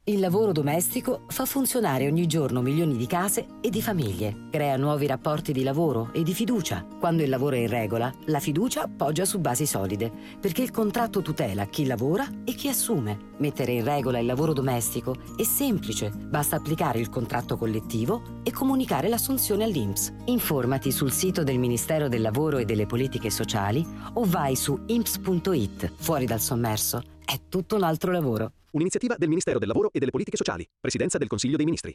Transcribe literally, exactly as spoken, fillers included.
Il lavoro domestico fa funzionare ogni giorno milioni di case e di famiglie. Crea nuovi rapporti di lavoro e di fiducia. Quando il lavoro è in regola, la fiducia poggia su basi solide, perché il contratto tutela chi lavora e chi assume. Mettere in regola il lavoro domestico è semplice. Basta applicare il contratto collettivo e comunicare l'assunzione all'I N P S. Informati sul sito del Ministero del Lavoro e delle Politiche Sociali o vai su I N P S punto I T. Fuori dal sommerso è tutto un altro lavoro. Un'iniziativa del Ministero del Lavoro e delle Politiche Sociali. Presidenza del Consiglio dei Ministri.